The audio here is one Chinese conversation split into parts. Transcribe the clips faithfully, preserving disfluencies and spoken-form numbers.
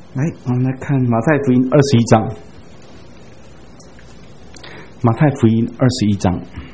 来，我们来看马太福音二十一章。马太福音二十一章，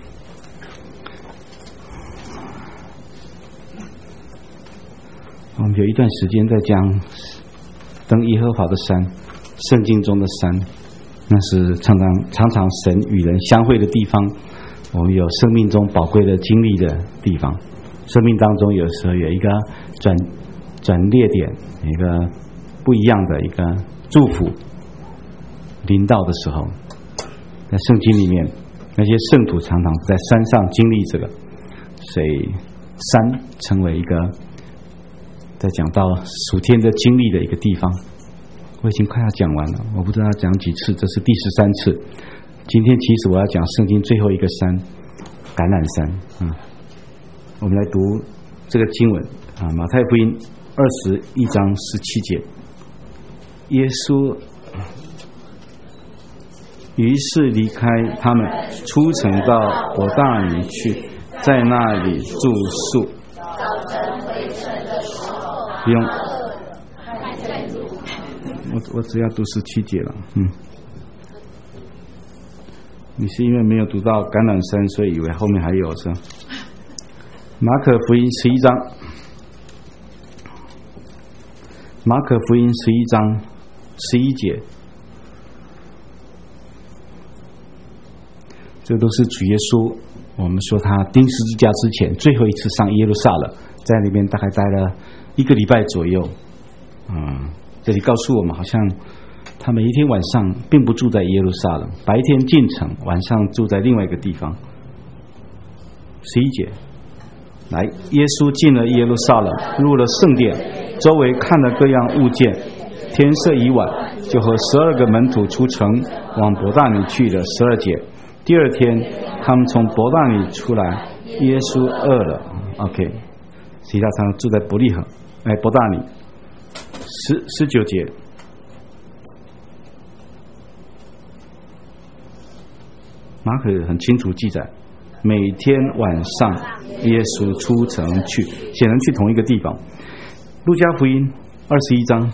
我们有一段时间在讲登耶和华的山，圣经中的山，那是常常常常神与人相会的地方。我们有生命中宝贵的经历的地方，生命当中有时候有一个转转捩点，一个不一样的一个祝福临到的时候，在圣经里面，那些圣徒常常在山上经历这个，所以山成为一个在讲到属天的经历的一个地方。我已经快要讲完了，我不知道要讲几次，这是第十三次。今天其实我要讲圣经最后一个山，橄榄山。嗯，我们来读这个经文啊，马太福音二十一章十七节。耶稣于是离开他们，出城到伯大尼去，在那里住宿。 早晨回城的时候， 不用， 还在路。 我我只要读十七节了。嗯，你是因为没有读到橄榄山，所以以为后面还有是？马可福音十一章，马可福音十一章十一节。这都是主耶稣，我们说他钉十字架之前最后一次上耶路撒冷，在那边大概待了一个礼拜左右。嗯，这里告诉我们，好像他每一天晚上并不住在耶路撒冷，白天进城，晚上住在另外一个地方。十一节，来，耶稣进了耶路撒冷，入了圣殿，周围看了各样物件。天色已晚，就和十二个门徒出城，往伯大尼去了。十二节。第二天，他们从伯大尼出来，耶稣饿了。OK， 其他常住在伯利恒，哎，伯大尼。十十九节，马可很清楚记载，每天晚上耶稣出城去，显然去同一个地方。路加福音二十一章，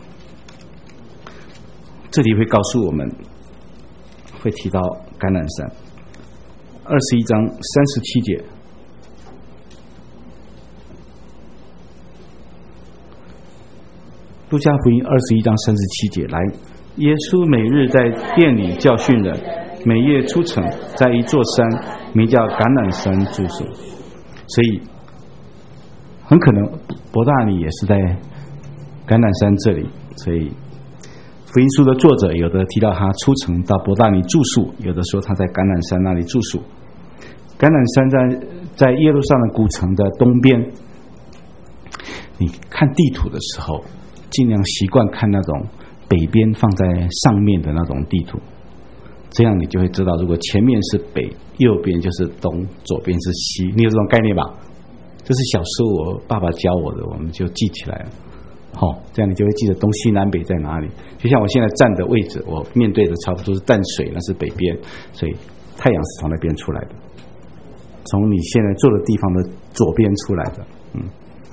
这里会告诉我们，会提到橄榄山。二十一章三十七节，路加福音二十一章三十七节，来，耶稣每日在殿里教训人，每夜出城，在一座山名叫橄榄山住宿。所以很可能伯大尼也是在橄榄山这里，所以福音书的作者有的提到他出城到伯大尼住宿，有的说他在橄榄山那里住宿。橄榄山在在耶路撒冷古城的东边，你看地图的时候尽量习惯看那种北边放在上面的那种地图，这样你就会知道，如果前面是北，右边就是东，左边是西，你有这种概念吧？这是小时候我爸爸教我的，我们就记起来了。好、哦，这样你就会记得东西南北在哪里。就像我现在站的位置，我面对的差不多是淡水，那是北边，所以太阳是从那边出来的，从你现在坐的地方的左边出来的。嗯，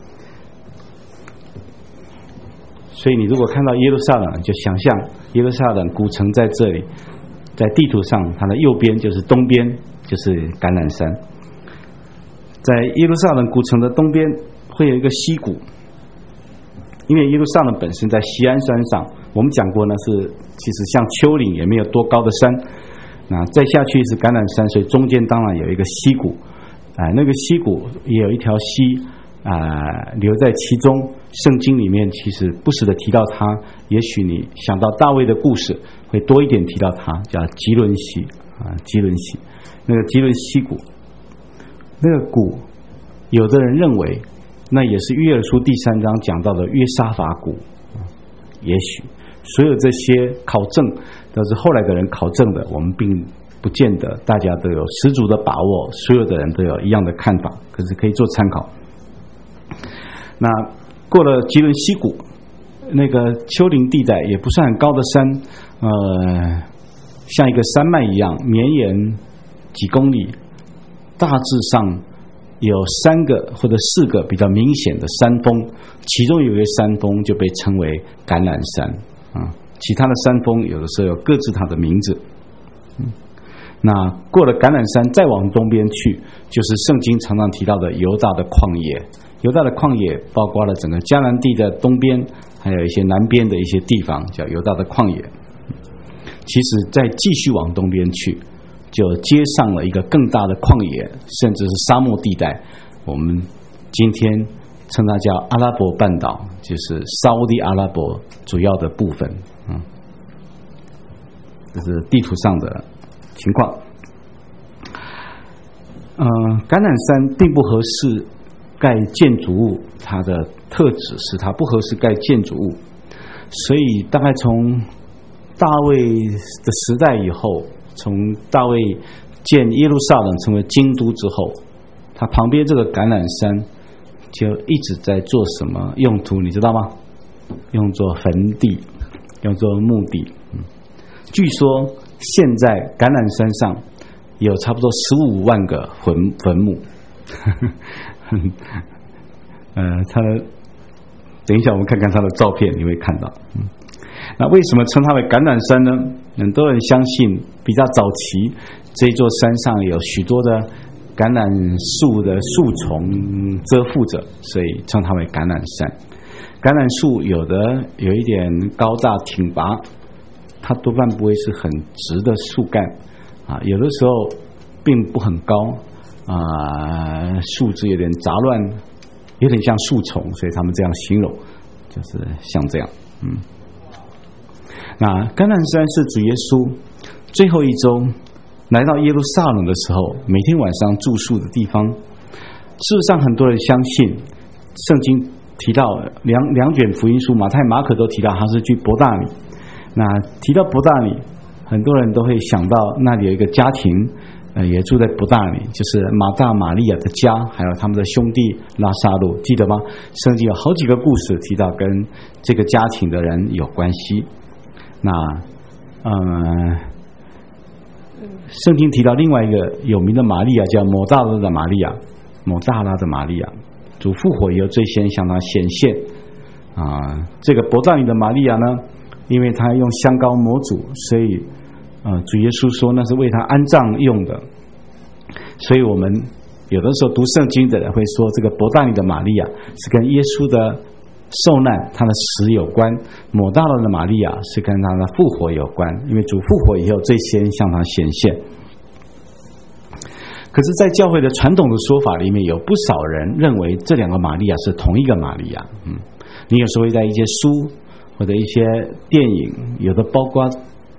所以你如果看到耶路撒冷，就想象耶路撒冷古城在这里，在地图上它的右边就是东边，就是橄榄山。在耶路撒冷古城的东边会有一个溪谷，因为耶路撒冷本身在锡安山上，我们讲过呢，是其实像丘陵，也没有多高的山。那再下去是橄榄山，所以中间当然有一个溪谷，啊、呃，那个溪谷也有一条溪啊、呃、流在其中。圣经里面其实不时的提到它，也许你想到大卫的故事，会多一点提到它，叫基伦溪啊，基伦溪，那个基伦溪谷，那个谷，有的人认为那也是约珥书第三章讲到的约沙法谷，也许所有这些考证都是后来的人考证的，我们并不见得大家都有十足的把握，所有的人都有一样的看法，可是可以做参考。那过了基伦溪谷，那个丘陵地带也不算很高的山，呃，像一个山脉一样绵延几公里，大致上有三个或者四个比较明显的山峰，其中有一个山峰就被称为橄榄山啊。 啊，其他的山峰有的时候有各自它的名字。嗯，那过了橄榄山再往东边去，就是圣经常常提到的犹大的旷野。犹大的旷野包括了整个迦南地的东边，还有一些南边的一些地方叫犹大的旷野。其实再继续往东边去，就接上了一个更大的旷野，甚至是沙漠地带，我们今天称它叫阿拉伯半岛，就是沙烏地阿拉伯主要的部分。嗯，这是地图上的情况。呃，橄榄山并不合适盖建筑物，它的特质是它不合适盖建筑物，所以大概从大卫的时代以后，从大卫建耶路撒冷成为京都之后，它旁边这个橄榄山就一直在做什么用途，你知道吗？用作坟地，用作墓地。嗯，据说现在橄榄山上有差不多十五万个坟坟墓。呃，它的等一下我们看看它的照片，你会看到。嗯，那为什么称它为橄榄山呢？很多人相信比较早期这座山上有许多的橄榄树的树丛遮覆着，所以称它为橄榄山。橄榄树有的有一点高大挺拔，它多半不会是很直的树干啊，有的时候并不很高啊，树枝有点杂乱，有点像树丛，所以他们这样形容，就是像这样。嗯，那橄榄山是主耶稣最后一周来到耶路撒冷的时候，每天晚上住宿的地方。事实上，很多人相信，圣经提到两两卷福音书，马太、马可都提到他是去伯大尼。那提到伯大尼，很多人都会想到那里有一个家庭，呃，也住在伯大尼，就是马大、玛利亚的家，还有他们的兄弟拉撒路，记得吗？圣经有好几个故事提到跟这个家庭的人有关系。那，呃，圣经提到另外一个有名的玛利亚，叫抹大拉的玛利亚，抹大拉的玛利亚，主复活以后最先向他显现。啊，这个伯大尼的玛利亚呢，因为他用香膏抹主，所以呃，主耶稣说那是为他安葬用的。所以我们有的时候读圣经的人会说，这个伯大尼的玛利亚是跟耶稣的受难他的死有关，抹大拉的玛利亚是跟他的复活有关，因为主复活以后最先向他显现。可是在教会的传统的说法里面，有不少人认为这两个玛利亚是同一个玛利亚。嗯，你有时候会在一些书或者一些电影，有的包括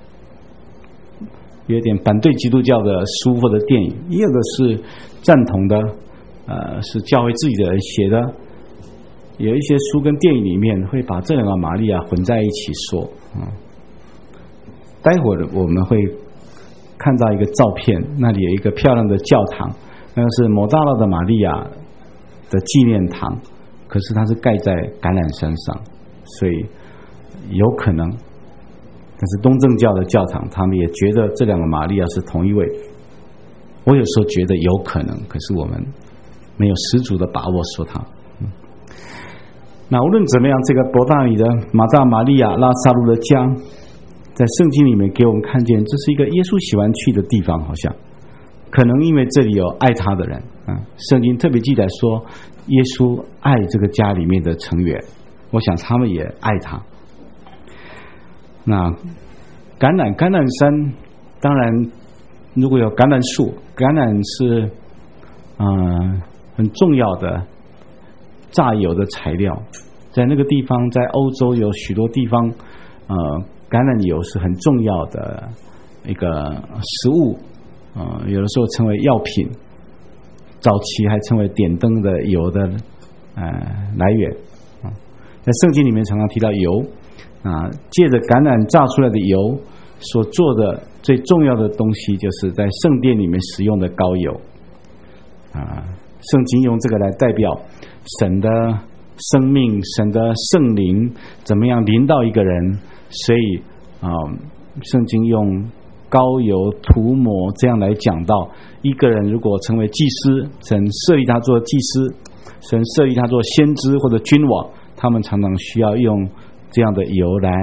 有点反对基督教的书或者电影，也有的是赞同的，呃，是教会自己的人写的。有一些书跟电影里面会把这两个玛利亚混在一起说。嗯，待会儿我们会看到一个照片，那里有一个漂亮的教堂，那个是抹大拉的玛利亚的纪念堂，可是它是盖在橄榄山上，所以有可能，但是东正教的教堂他们也觉得这两个玛利亚是同一位。我有时候觉得有可能，可是我们没有十足的把握说它。嗯，那无论怎么样，这个伯大尼的马大、玛利亚、拉撒路的家，在圣经里面给我们看见，这是一个耶稣喜欢去的地方，好像可能因为这里有爱他的人啊。圣经特别记载说，耶稣爱这个家里面的成员，我想他们也爱他。那橄榄橄榄山，当然如果有橄榄树，橄榄是嗯、呃、很重要的榨油的材料，在那个地方，在欧洲有许多地方，呃，橄榄油是很重要的一个食物，呃，有的时候成为药品，早期还成为点灯的油的呃来源啊。在圣经里面常常提到油啊，借着橄榄榨出来的油所做的最重要的东西，就是在圣殿里面使用的膏油啊。圣经用这个来代表神的生命，神的圣灵怎么样临到一个人，所以啊，圣经用膏油涂抹这样来讲到一个人如果成为祭司，神设立他做祭司，神设立他做先知或者君王，他们常常需要用这样的油来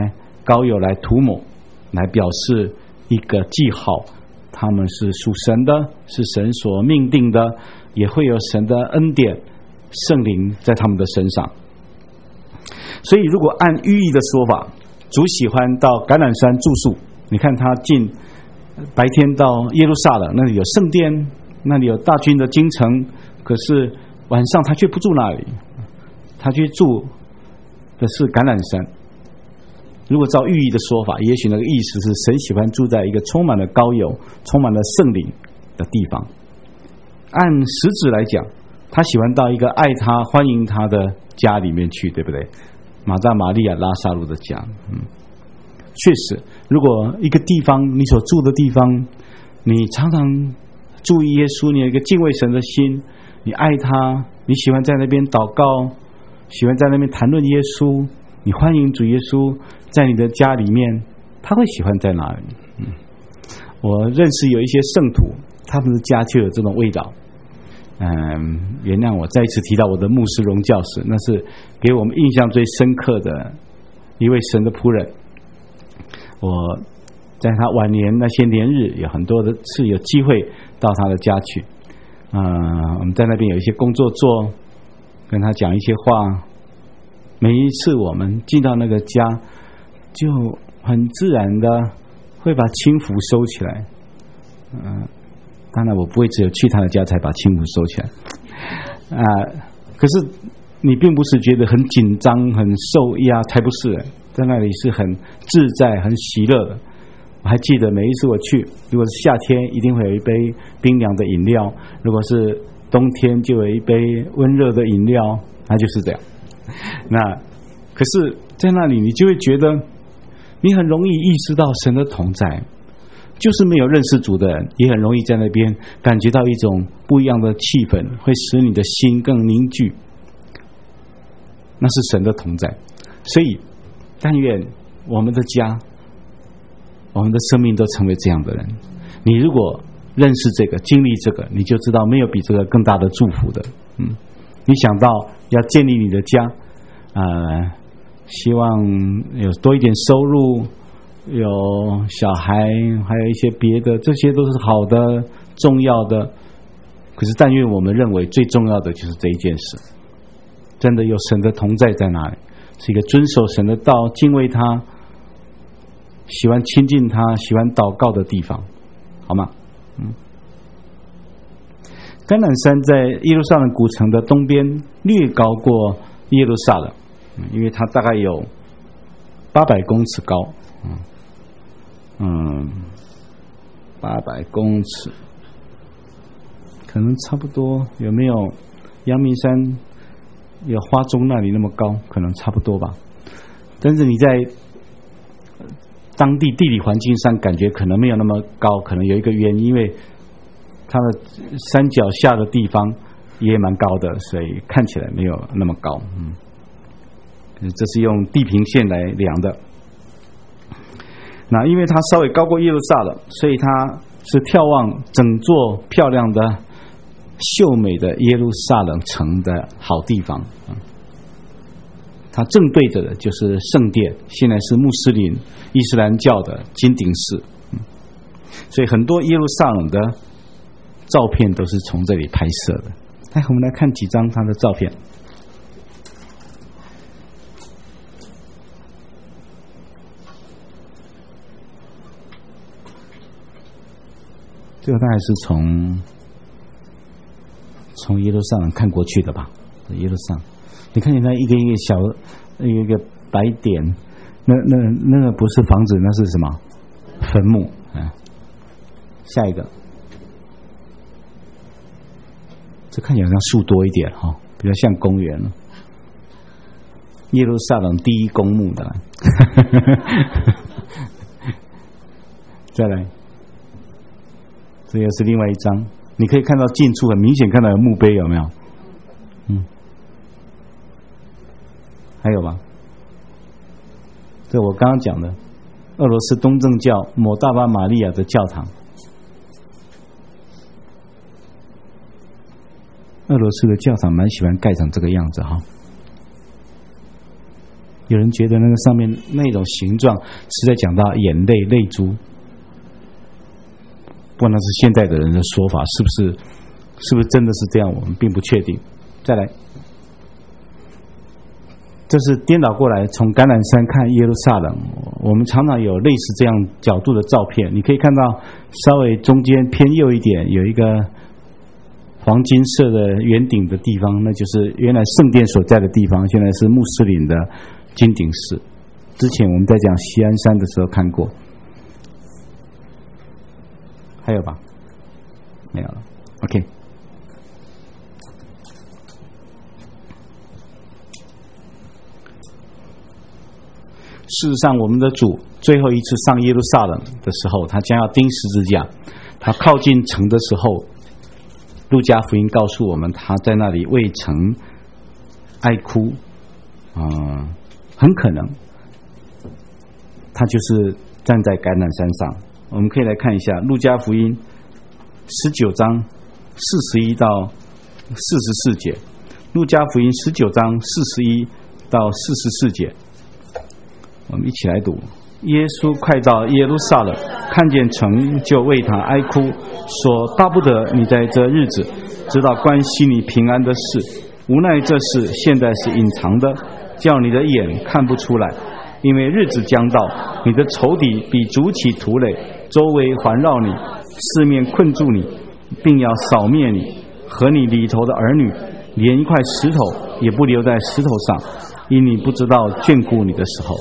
膏油来涂抹，来表示一个记号，他们是属神的，是神所命定的，也会有神的恩典圣灵在他们的身上。所以如果按寓意的说法，主喜欢到橄榄山住宿，你看他进白天到耶路撒冷，那里有圣殿，那里有大军的京城，可是晚上他却不住那里，他去住的是橄榄山。如果照寓意的说法，也许那个意思是神喜欢住在一个充满了膏油、充满了圣灵的地方。按实质来讲，他喜欢到一个爱他、欢迎他的家里面去，对不对？马大、玛利亚、拉撒路的家。嗯，确实，如果一个地方，你所住的地方，你常常注意耶稣，你有一个敬畏神的心，你爱他，你喜欢在那边祷告，喜欢在那边谈论耶稣，你欢迎主耶稣在你的家里面，他会喜欢在哪里？嗯，我认识有一些圣徒，他们的家就有这种味道。嗯，原谅我再一次提到我的牧师荣教士，那是给我们印象最深刻的一位神的仆人。我在他晚年那些年日，有很多的次有机会到他的家去。嗯、呃，我们在那边有一些工作做，跟他讲一些话。每一次我们进到那个家，就很自然的会把轻浮收起来。嗯、呃。当然我不会只有去他的家才把轻浮收起来啊、呃，可是你并不是觉得很紧张很受压，才不是，在那里是很自在很喜乐的。我还记得每一次我去，如果是夏天一定会有一杯冰凉的饮料，如果是冬天就有一杯温热的饮料，那就是这样。那可是在那里你就会觉得你很容易意识到神的同在，就是没有认识主的人也很容易在那边感觉到一种不一样的气氛，会使你的心更凝聚，那是神的同在。所以但愿我们的家我们的生命都成为这样的人。你如果认识这个经历这个，你就知道没有比这个更大的祝福的。嗯，你想到要建立你的家，呃，希望有多一点收入，有小孩，还有一些别的，这些都是好的重要的。可是但愿我们认为最重要的就是这一件事，真的有神的同在在那里，是一个遵守神的道，敬畏他，喜欢亲近他，喜欢祷告的地方，好吗？嗯，橄榄山在耶路撒冷古城的东边，略高过耶路撒冷，因为它大概有八百公尺高。嗯嗯，八百公尺，可能差不多，有没有阳明山有花中那里那么高？可能差不多吧。但是你在当地地理环境上感觉可能没有那么高，可能有一个原因，因为它的山脚下的地方也蛮高的，所以看起来没有那么高。嗯，这是用地平线来量的。那因为它稍微高过耶路撒冷，所以它是眺望整座漂亮的秀美的耶路撒冷城的好地方。它正对着的就是圣殿，现在是穆斯林伊斯兰教的金顶寺，所以很多耶路撒冷的照片都是从这里拍摄的。来，我们来看几张它的照片。这个大概是从从耶路撒冷看过去的吧？耶路撒冷，你看见它一个一个小一个一个白点，那那那个不是房子，那是什么？坟墓。啊，下一个，这看起来像树多一点哈、哦，比较像公园了。耶路撒冷第一公墓的，再来。这又是另外一张，你可以看到近处很明显看到有墓碑，有没有？嗯，还有吧？这我刚刚讲的俄罗斯东正教摩大巴玛利亚的教堂，俄罗斯的教堂蛮喜欢盖成这个样子哈。 有人觉得那个上面那种形状是在讲到眼泪泪珠，不管那是现在的人的说法，是不是是不是真的是这样，我们并不确定。再来，这是颠倒过来从橄榄山看耶路撒冷，我们常常有类似这样角度的照片，你可以看到稍微中间偏右一点有一个黄金色的圆顶的地方，那就是原来圣殿所在的地方，现在是穆斯林的金顶寺。之前我们在讲锡安山的时候看过，还有吧？没有了。OK。事实上，我们的主最后一次上耶路撒冷的时候，他将要钉十字架。他靠近城的时候，路加福音告诉我们，他在那里为城哀哭。啊、呃，很可能他就是站在橄榄山上。我们可以来看一下路加福音十九章四十一到四十四节。路加福音十九章四十一到四十四节。我们一起来读。耶稣快到耶路撒冷，看见城，就为他哀哭，说：巴不得你在这日子知道关系你平安的事，无奈这事现在是隐藏的，叫你的眼看不出来。因为日子将到，你的仇敌必筑起土垒，周围环绕你，四面困住你，并要扫灭你和你里头的儿女，连一块石头也不留在石头上，因你不知道眷顾你的时候。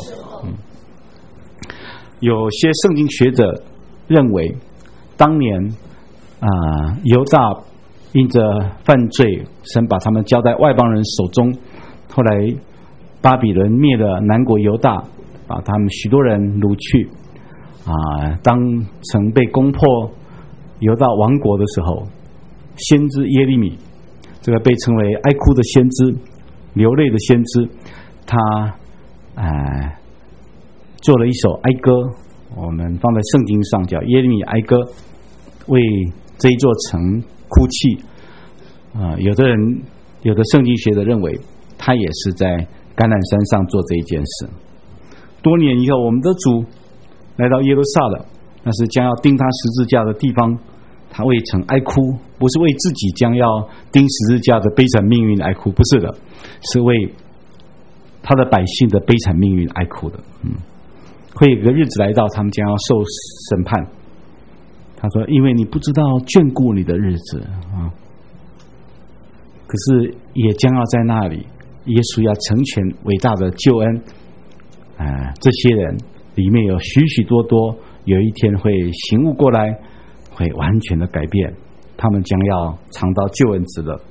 有些圣经学者认为，当年啊、呃、犹大因着犯罪，神把他们交在外邦人手中，后来巴比伦灭了南国犹大，把他们许多人掳去啊、呃、当城被攻破，犹大亡国的时候，先知耶利米，这个被称为哀哭的先知，流泪的先知，他呃做了一首哀歌，我们放在圣经上叫耶利米哀歌，为这一座城哭泣。啊、呃，有的人，有的圣经学者认为，他也是在橄榄山上做这一件事。多年以后，我们的主来到耶路撒冷，那是将要钉他十字架的地方，他为城哀哭，不是为自己将要钉十字架的悲惨命运哀哭，不是的，是为他的百姓的悲惨命运哀哭的。嗯。会有个日子来到，他们将要受审判。他说：“因为你不知道眷顾你的日子啊，可是也将要在那里，耶稣要成全伟大的救恩。啊、呃，这些人里面有许许多多，有一天会醒悟过来，会完全的改变，他们将要尝到救恩之乐。”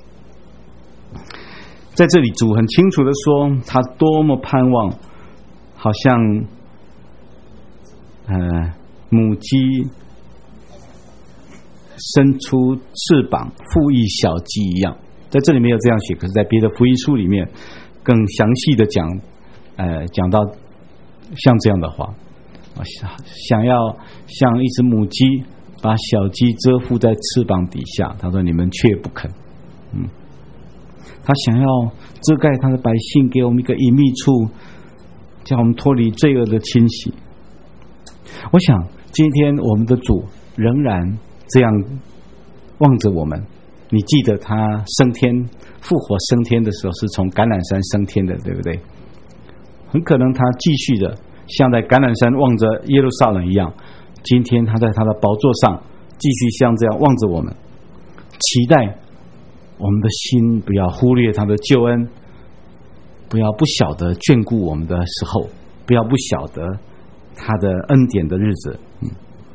在这里，主很清楚的说，他多么盼望，好像。呃，母鸡伸出翅膀孵育小鸡一样，在这里没有这样写，可是在别的福音书里面更详细的讲，呃，讲到像这样的话，想要像一只母鸡把小鸡遮覆在翅膀底下，他说你们却不肯，嗯，他想要遮盖他的百姓，给我们一个隐秘处，叫我们脱离罪恶的侵袭。我想今天我们的主仍然这样望着我们。你记得他升天复活升天的时候是从橄榄山升天的，对不对？很可能他继续的像在橄榄山望着耶路撒冷一样，今天他在他的宝座上继续像这样望着我们，期待我们的心不要忽略他的救恩，不要不晓得眷顾我们的时候，不要不晓得他的恩典的日子。嗯，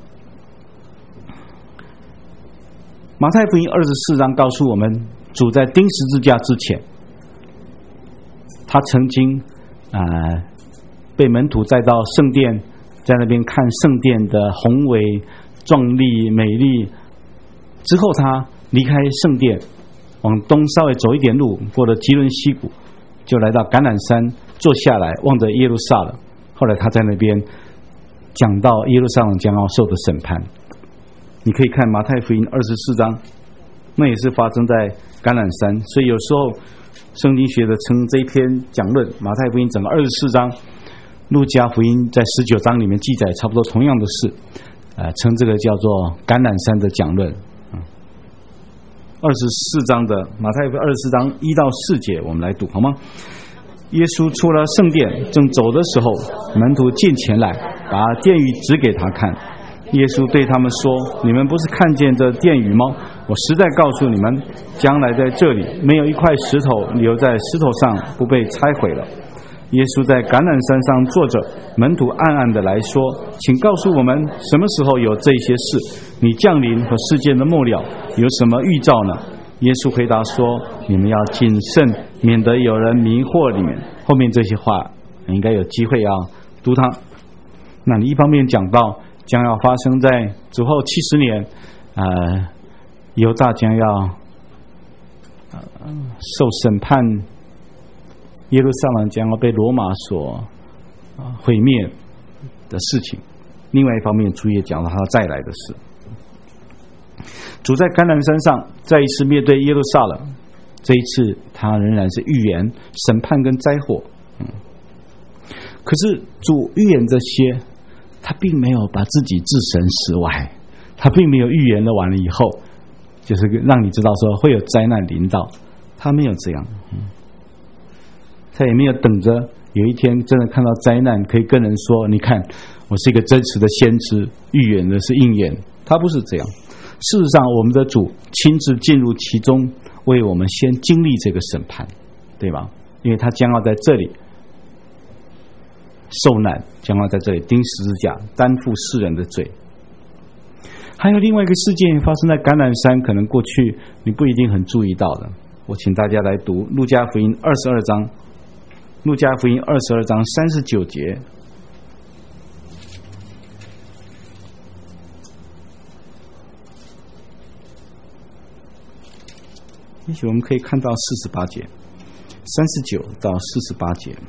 马太福音二十四章告诉我们，主在钉十字架之前，他曾经啊、呃、被门徒带到圣殿，在那边看圣殿的宏伟、壮丽、美丽。之后他离开圣殿，往东稍微走一点路，过了基伦溪谷，就来到橄榄山，坐下来望着耶路撒冷。后来他在那边讲到耶路撒冷将要受的审判。你可以看马太福音二十四章，那也是发生在橄榄山。所以有时候圣经学者称这一篇讲论马太福音整个二十四章，路加福音在十九章里面记载差不多同样的事，呃，称这个叫做橄榄山的讲论。二十四章的马太福音二十四章一到四节，我们来读好吗？耶稣出了圣殿，正走的时候，门徒进前来，把殿宇指给他看。耶稣对他们说：“你们不是看见这殿宇吗？我实在告诉你们，将来在这里没有一块石头留在石头上不被拆毁了。”耶稣在橄榄山上坐着，门徒暗暗的来说：“请告诉我们，什么时候有这些事？你降临和世界的末了有什么预兆呢？”耶稣回答说：“你们要谨慎，免得有人迷惑你们。”后面这些话应该有机会要读它。那你一方面讲到将要发生在主后七十年，呃，犹大将要、呃、受审判，耶路撒冷将要被罗马所、呃、毁灭的事情。另外一方面，主也讲到他再来的事。主在橄榄山上再一次面对耶路撒冷，这一次他仍然是预言审判跟灾祸。嗯，可是主预言这些，他并没有把自己置身事外，他并没有预言了完了以后，就是让你知道说会有灾难临到，他没有这样。嗯，他也没有等着有一天真的看到灾难可以跟人说，你看我是一个真实的先知，预言的是应验，他不是这样。事实上，我们的主亲自进入其中，为我们先经历这个审判，对吧？因为他将要在这里受难，将要在这里钉十字架，担负世人的罪。还有另外一个事件发生在橄榄山，可能过去你不一定很注意到的。我请大家来读路加福音二十二章，路加福音二十二章三十九节。也许我们可以看到四十八节，三十九到四十八节。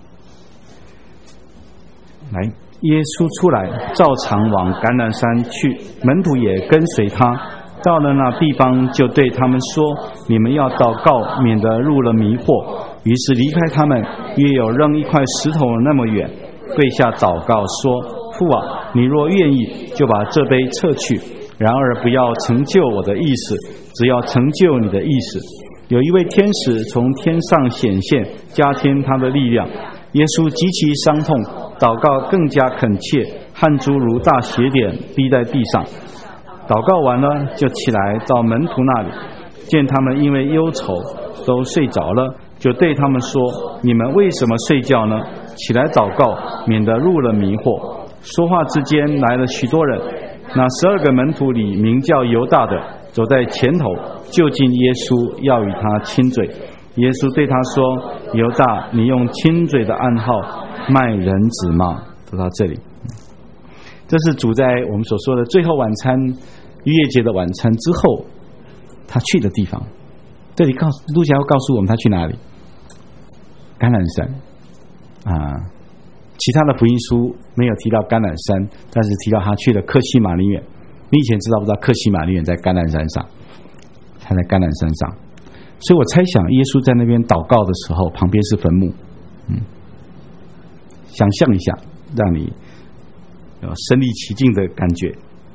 来，耶稣出来，照常往橄榄山去，门徒也跟随他。到了那地方，就对他们说：“你们要祷告，免得入了迷惑。”于是离开他们，约有扔一块石头那么远，跪下祷告说：“父啊，你若愿意，就把这杯撤去。然而不要成就我的意思，只要成就你的意思。”有一位天使从天上显现，加添他的力量。耶稣极其伤痛，祷告更加恳切，汗珠如大血点滴在地上。祷告完了，就起来到门徒那里，见他们因为忧愁都睡着了，就对他们说：“你们为什么睡觉呢？起来祷告，免得入了迷惑。”说话之间来了许多人，那十二个门徒里名叫犹大的走在前头，就近耶稣，要与他亲嘴。耶稣对他说：“犹大，你用亲嘴的暗号卖人子吗？”读到这里，这是主在我们所说的最后晚餐逾越节的晚餐之后他去的地方。这里告诉路加要告诉我们他去哪里，橄榄山啊。其他的福音书没有提到橄榄山，但是提到他去了客西马尼园。你以前知道不知道客西马尼园在橄榄山上？他在橄榄山上，所以我猜想耶稣在那边祷告的时候，旁边是坟墓。嗯，想象一下，让你有身临其境的感觉。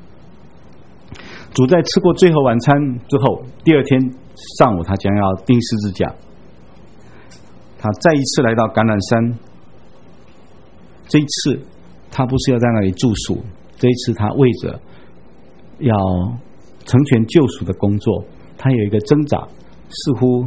主在吃过最后晚餐之后，第二天上午他将要钉十字架。他再一次来到橄榄山，这一次他不是要在那里住宿，这一次他为着要成全救赎的工作，他有一个挣扎，似乎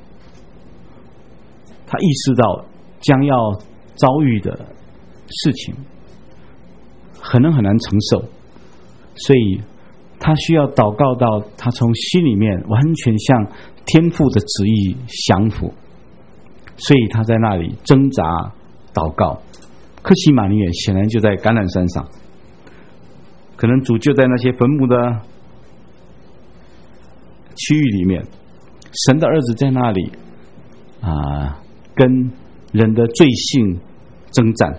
他意识到将要遭遇的事情可能很难承受，所以他需要祷告到他从心里面完全向天父的旨意降服，所以他在那里挣扎祷告。客西马尼园显然就在橄榄山上，可能主就在那些坟墓的区域里面，神的儿子在那里啊，跟人的罪性征战，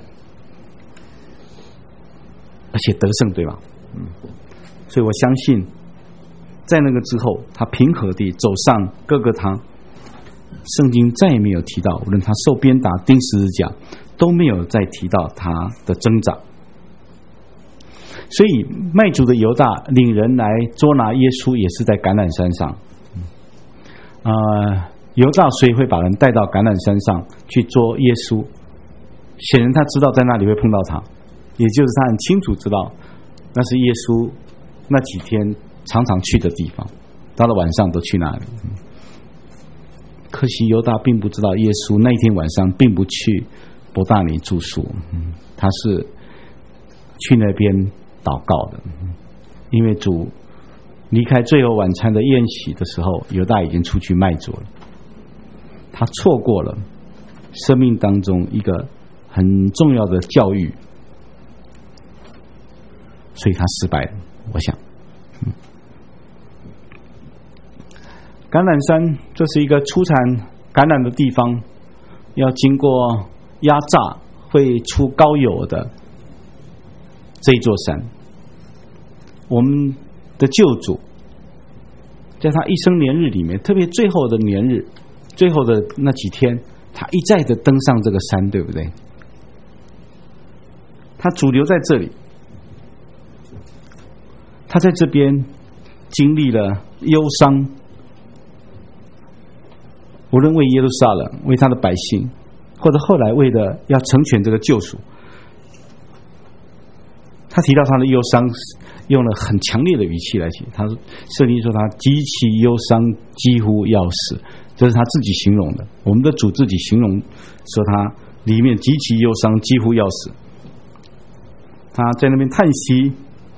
而且得胜，对吧？嗯，所以我相信在那个之后，他平和地走上各个堂， 圣经再也没有提到，无论他受鞭打、钉十字架，都没有再提到他的挣扎。所以卖主的犹大领人来捉拿耶稣，也是在橄榄山上。呃，犹大所以会把人带到橄榄山上去捉耶稣，显然他知道在那里会碰到他，也就是他很清楚知道那是耶稣那几天常常去的地方，到了晚上都去那里。可惜犹大并不知道耶稣那一天晚上并不去伯大尼住宿，他是去那边祷告的。因为主离开最后晚餐的宴席的时候，犹大已经出去卖主了，他错过了生命当中一个很重要的教育，所以他失败了。我想嗯橄榄山这是一个出产橄榄的地方，要经过压榨会出膏油的这一座山。我们的救主在他一生年日里面，特别最后的年日，最后的那几天，他一再的登上这个山，对不对？他主留在这里，他在这边经历了忧伤，无论为耶路撒冷、为他的百姓，或者后来为了要成全这个救赎，他提到他的忧伤，用了很强烈的语气来写。他说，圣经说他极其忧伤，几乎要死，这是他自己形容的。我们的主自己形容说他里面极其忧伤，几乎要死。他在那边叹息，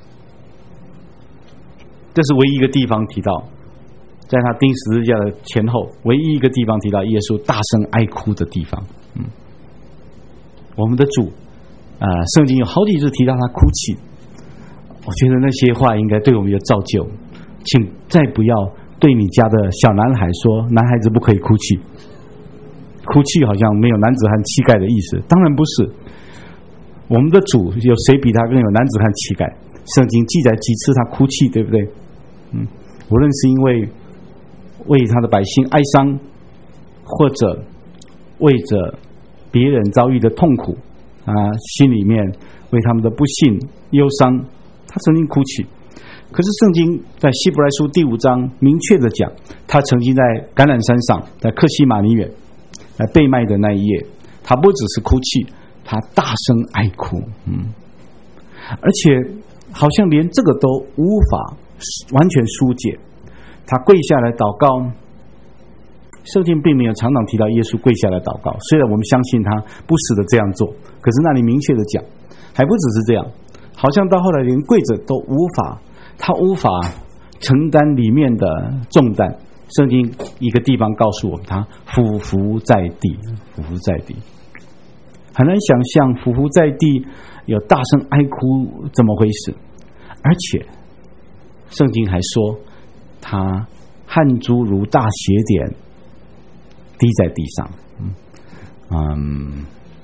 这是唯一一个地方提到，在他钉十字架的前后，唯一一个地方提到耶稣大声哀哭的地方。嗯，我们的主啊、呃，圣经有好几次提到他哭泣。我觉得那些话应该对我们有造就，请再不要对你家的小男孩说男孩子不可以哭泣，哭泣好像没有男子汉气概的意思，当然不是。我们的主有谁比他更有男子汉气概？圣经记载几次他哭泣，对不对？嗯，无论是因为为他的百姓哀伤，或者为着别人遭遇的痛苦，啊，心里面为他们的不幸忧伤，他曾经哭泣。可是圣经在希伯来书第五章明确的讲，他曾经在橄榄山上，在客西马尼园来被卖的那一夜，他不只是哭泣，他大声哀哭。嗯，而且好像连这个都无法完全疏解。他跪下来祷告，圣经并没有常常提到耶稣跪下来祷告，虽然我们相信他不时的这样做，可是那里明确的讲，还不只是这样，好像到后来连跪着都无法，他无法承担里面的重担。圣经一个地方告诉我们，他俯伏在地，俯伏在地，很难想象俯伏在地有大声哀哭怎么回事。而且圣经还说他汗珠如大血点滴在地上。嗯，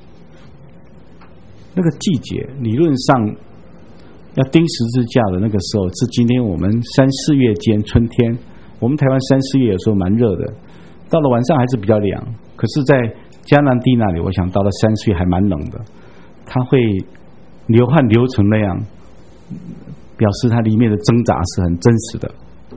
那个季节理论上要钉十字架的那个时候，是今天我们三四月间春天，我们台湾三四月有时候蛮热的，到了晚上还是比较凉。可是在迦南地那里，我想到了三四月还蛮冷的，它会流汗流成那样，表示它里面的挣扎是很真实的。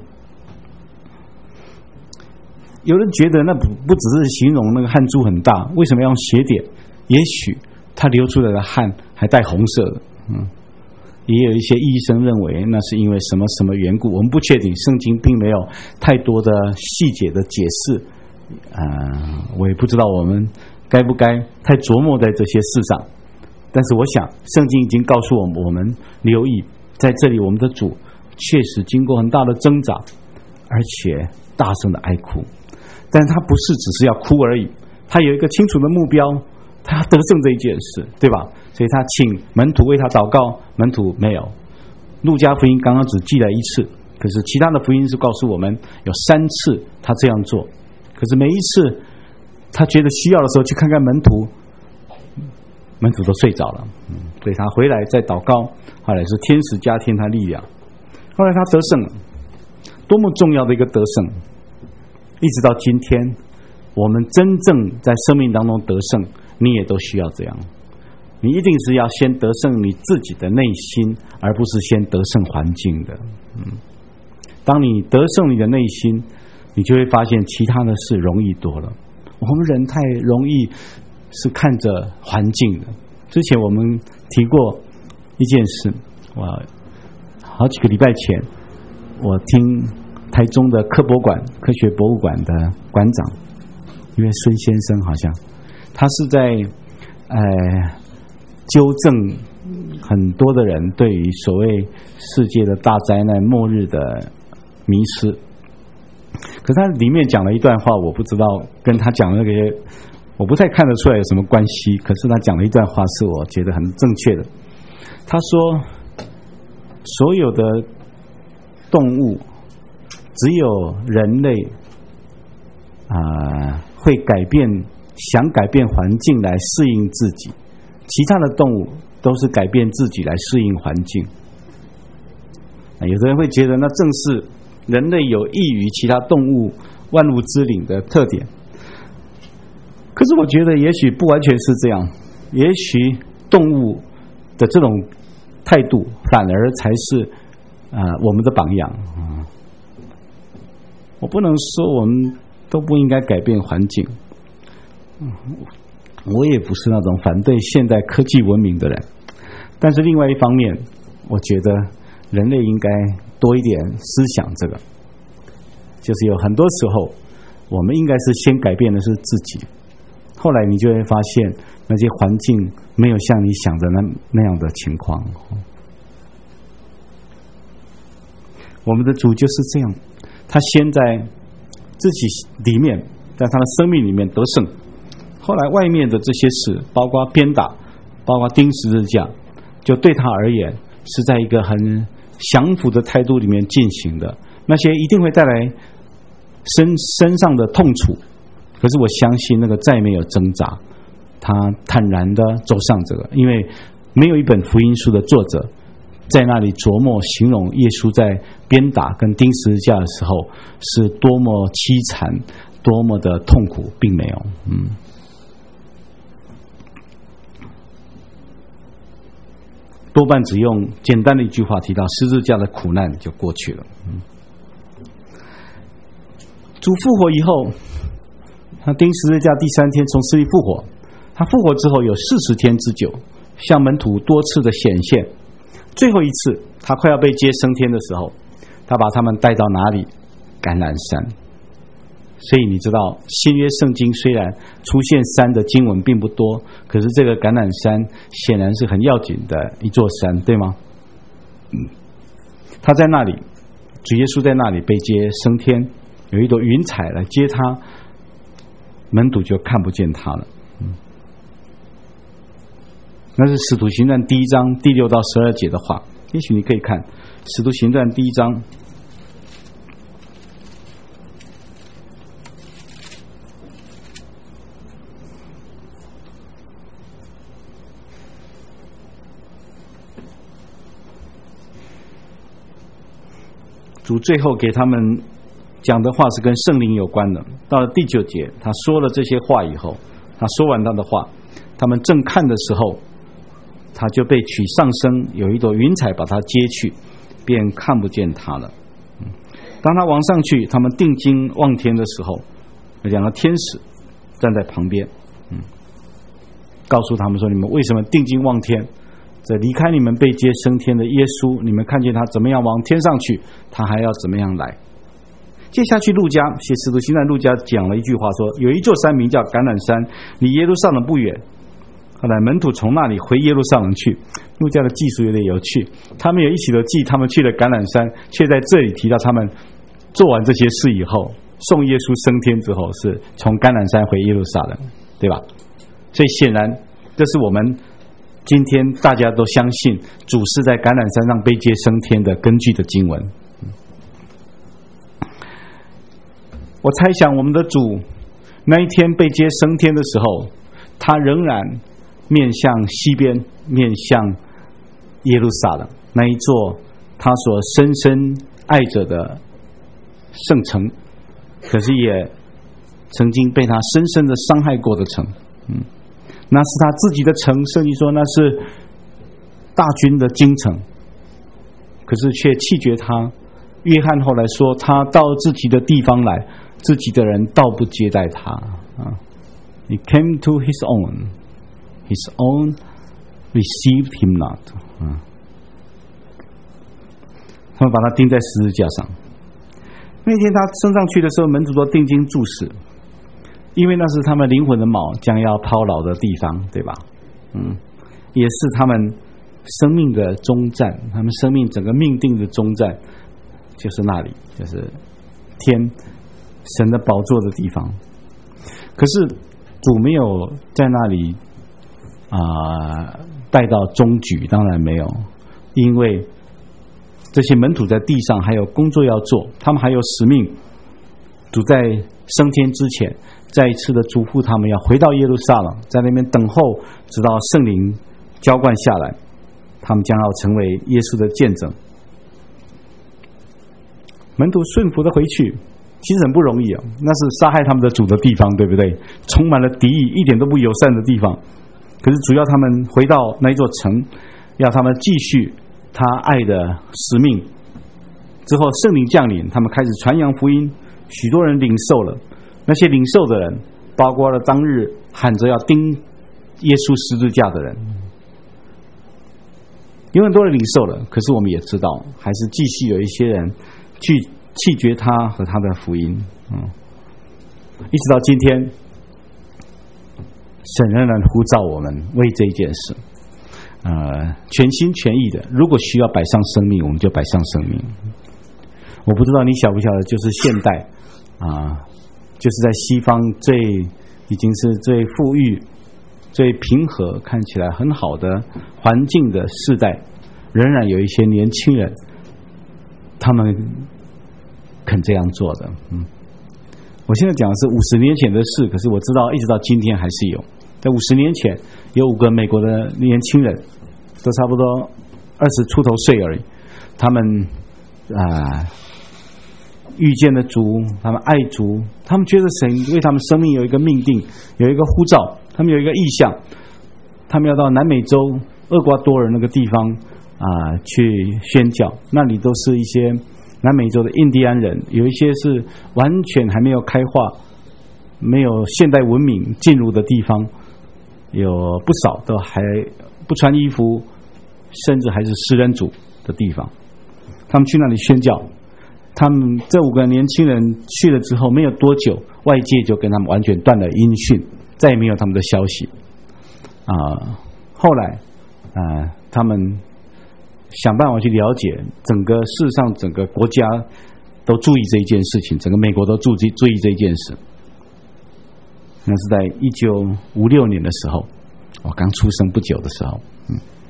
有人觉得那不不只是形容那个汗珠很大，为什么要用血点？也许它流出来的汗还带红色的。嗯，也有一些医生认为那是因为什么什么缘故，我们不确定，圣经并没有太多的细节的解释。呃，我也不知道我们该不该太琢磨在这些事上。但是我想圣经已经告诉我们，我们留意在这里我们的主确实经过很大的挣扎，而且大声的哀哭。但他不是只是要哭而已，他有一个清楚的目标，他要得胜这一件事，对吧？所以他请门徒为他祷告，门徒没有。路加福音刚刚只记了一次，可是其他的福音是告诉我们有三次他这样做。可是每一次他觉得需要的时候去看看门徒，门徒都睡着了。嗯，所以他回来再祷告，后来是天使加添他力量，后来他得胜了。多么重要的一个得胜！一直到今天， 我们真正在生命当中得胜，你也都需要这样。你一定是要先得胜你自己的内心，而不是先得胜环境的。嗯，当你得胜你的内心，你就会发现其他的事容易多了。我们人太容易是看着环境的。之前我们提过一件事，我好几个礼拜前，我听台中的科博馆科学博物馆的馆长，因为孙先生好像他是在呃纠正很多的人对于所谓世界的大灾难末日的迷失，可是他里面讲了一段话，我不知道跟他讲的那个我不太看得出来有什么关系，可是他讲了一段话是我觉得很正确的。他说所有的动物只有人类啊、呃、会改变想改变环境来适应自己，其他的动物都是改变自己来适应环境。有的人会觉得那正是人类有益于其他动物万物之灵的特点，可是我觉得也许不完全是这样，也许动物的这种态度反而才是、呃、我们的榜样、嗯、我不能说我们都不应该改变环境，我也不是那种反对现代科技文明的人，但是另外一方面，我觉得人类应该多一点思想，这个就是有很多时候我们应该是先改变的是自己，后来你就会发现那些环境没有像你想的那那样的情况。我们的主就是这样，他先在自己里面，在他的生命里面得胜，后来外面的这些事，包括鞭打，包括钉十字架，就对他而言是在一个很降服的态度里面进行的，那些一定会带来身身上的痛楚，可是我相信那个再没有挣扎，他坦然的走上这个，因为没有一本福音书的作者在那里琢磨形容耶稣在鞭打跟钉十字架的时候是多么凄惨多么的痛苦，并没有。嗯，多半只用简单的一句话提到十字架的苦难就过去了。嗯，主复活以后，他钉十字架第三天从死里复活，他复活之后有四十天之久向门徒多次的显现，最后一次他快要被接升天的时候，他把他们带到哪里？橄榄山。所以你知道新约圣经虽然出现山的经文并不多，可是这个橄榄山显然是很要紧的一座山，对吗？嗯，他在那里，主耶稣在那里被接升天，有一朵云彩来接他，门徒就看不见他了。嗯，那是使徒行传第一章第六到十二节的话，也许你可以看使徒行传第一章主最后给他们讲的话是跟圣灵有关的。到了第九节，他说了这些话以后，他说完他的话，他们正看的时候，他就被取上升，有一朵云彩把他接去，便看不见他了。当他往上去，他们定睛望天的时候，有两个天使站在旁边，嗯，告诉他们说：你们为什么定睛望天？这离开你们被接升天的耶稣，你们看见他怎么样往天上去，他还要怎么样来。接下去路加写使徒行传，路加讲了一句话说，有一座山名叫橄榄山，离耶路撒冷不远，后来门徒从那里回耶路撒冷去。路加的记述有点有趣，他们也一起都记他们去了橄榄山，却在这里提到他们做完这些事以后，送耶稣升天之后是从橄榄山回耶路撒冷，对吧？所以显然这是我们今天大家都相信主是在橄榄山上被接升天的根据的经文。我猜想我们的主那一天被接升天的时候，他仍然面向西边，面向耶路撒冷那一座他所深深爱着的圣城，可是也曾经被他深深的伤害过的城。嗯，那是他自己的城，圣经说那是大军的京城，可是却弃绝他。约翰后来说，他到自己的地方来，自己的人倒不接待他啊。He came to his own, his own received him not. 啊，他们把他钉在十字架上。那天他升上去的时候，门徒都定睛注视，因为那是他们灵魂的锚将要抛锚的地方，对吧？嗯，也是他们生命的终站，他们生命整个命定的终站，就是那里，就是天神的宝座的地方。可是主没有在那里啊、呃、带到终局，当然没有，因为这些门徒在地上还有工作要做，他们还有使命。主在升天之前再一次的嘱咐他们要回到耶路撒冷，在那边等候直到圣灵浇灌下来，他们将要成为耶稣的见证。门徒顺服的回去其实很不容易啊，那是杀害他们的主的地方，对不对？充满了敌意，一点都不友善的地方。可是主要他们回到那一座城，要他们继续他爱的使命。之后圣灵降临，他们开始传扬福音，许多人领受了。那些领受的人包括了当日喊着要钉耶稣十字架的人，有很多人领受了，可是我们也知道还是继续有一些人去弃绝他和他的福音。嗯，一直到今天神仍然呼召我们为这一件事呃，全心全意的，如果需要摆上生命，我们就摆上生命。我不知道你晓不晓得，就是现代啊、呃，就是在西方最已经是最富裕、最平和、看起来很好的环境的世代，仍然有一些年轻人，他们肯这样做的。嗯，我现在讲的是五十年前的事，可是我知道一直到今天还是有。在五十年前，有五个美国的年轻人，都差不多二十出头岁而已，他们啊、呃、遇见了主，他们爱主，他们觉得神为他们生命有一个命定，有一个呼召，他们有一个意向，他们要到南美洲厄瓜多尔那个地方啊、呃、去宣教，那里都是一些南美洲的印第安人，有一些是完全还没有开化，没有现代文明进入的地方，有不少都还不穿衣服，甚至还是食人族的地方。他们去那里宣教，他们这五个年轻人去了之后，没有多久，外界就跟他们完全断了音讯，再也没有他们的消息。啊、呃，后来啊、呃，他们想办法去了解整个世上整个国家都注意这一件事情，整个美国都注意注意这一件事。那是在一九五六年的时候，我刚出生不久的时候。嗯，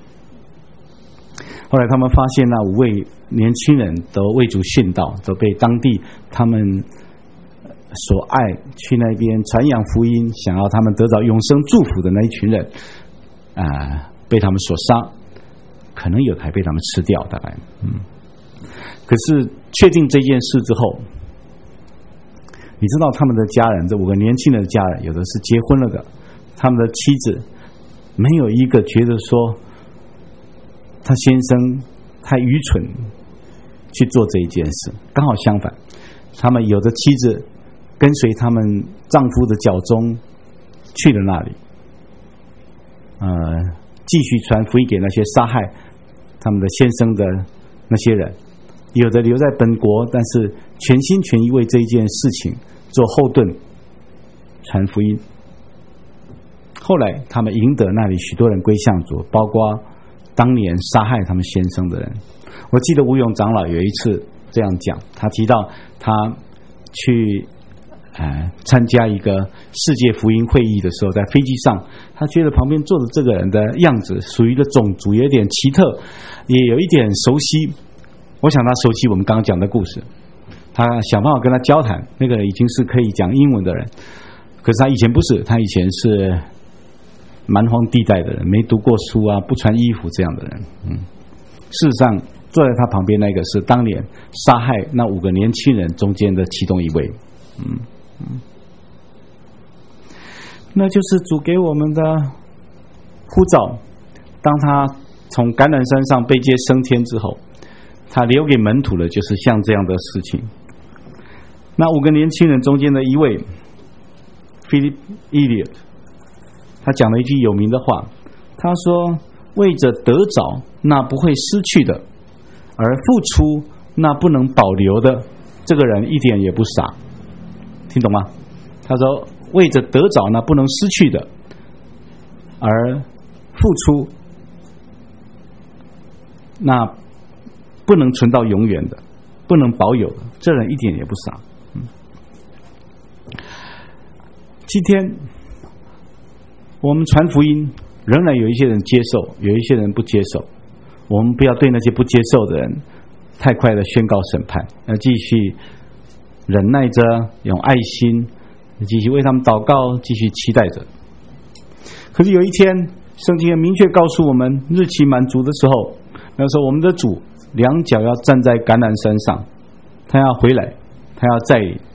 后来他们发现那五位年轻人都为主殉道，都被当地他们所爱去那边传扬福音，想要他们得到永生祝福的那一群人啊、呃，被他们所杀，可能有还被他们吃掉，大概。嗯，可是确定这件事之后，你知道他们的家人，这五个年轻人的家人，有的是结婚了的，他们的妻子没有一个觉得说他先生太愚蠢去做这一件事，刚好相反，他们有的妻子跟随他们丈夫的脚踪去了那里，呃，继续传福音给那些杀害他们的先生的那些人，有的留在本国，但是全心全意为这一件事情做后盾传福音。后来他们赢得那里许多人归向主，包括当年杀害他们先生的人。我记得吴勇长老有一次这样讲，他提到他去呃参加一个世界福音会议的时候，在飞机上，他觉得旁边坐的这个人的样子属于的种族有点奇特，也有一点熟悉。我想他熟悉我们刚刚讲的故事，他想办法跟他交谈，那个已经是可以讲英文的人，可是他以前不是，他以前是蛮荒地带的人，没读过书啊，不穿衣服这样的人。嗯，事实上坐在他旁边那个是当年杀害那五个年轻人中间的其中一位。嗯嗯， 那就是主给我们的呼召。当他从橄榄山上被接升天之后，他留给门徒的就是像这样的事情。那五个年轻人中间的一位 Philip Elliot， 他讲了一句有名的话，他说：为着得着那不会失去的，而付出那不能保留的，这个人一点也不傻。听懂吗？他说为着得着那不能失去的，而付出那不能存到永远的，不能保有的，这人一点也不傻。嗯，今天我们传福音，仍然有一些人接受，有一些人不接受。我们不要对那些不接受的人太快的宣告审判，要继续忍耐着，用爱心继续为他们祷告，继续期待着。可是有一天，圣经明确告诉我们，日期满足的时候，那时候我们的主两脚要站在橄榄山上，他要回来，他要再临。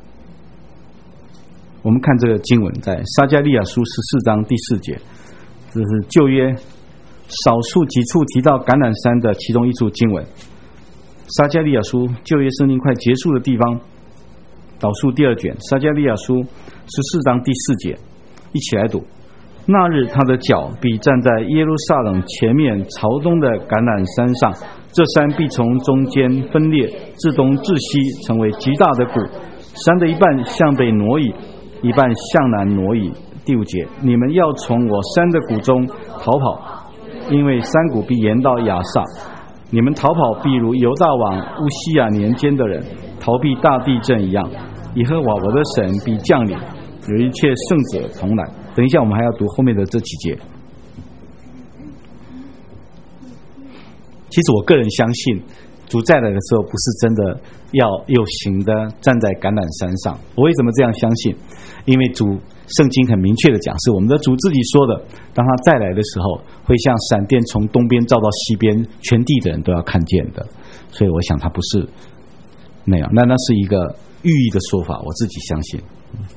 我们看这个经文，在撒迦利亚书十四章第四节，这是旧约少数几处提到橄榄山的其中一处经文。撒迦利亚书旧约圣经快结束的地方，导数第二卷，撒迦利亚书十四章第四节，一起来读。那日他的脚必站在耶路撒冷前面朝东的橄榄山上，这山必从中间分裂，自东至西，成为极大的谷。山的一半向北挪移，一半向南挪移。第五节，你们要从我山的谷中逃跑，因为山谷必延到亚萨。你们逃跑必如犹大王乌西亚年间的人逃避大地震一样。耶和华我的神必降临，有一切圣者同来。等一下我们还要读后面的这几节。其实我个人相信，主再来的时候不是真的要有形的站在橄榄山上。我为什么这样相信？因为主圣经很明确的讲，是我们的主自己说的，当他再来的时候，会像闪电从东边照到西边，全地的人都要看见的。所以我想他不是那样，那那是一个寓意的说法，我自己相信。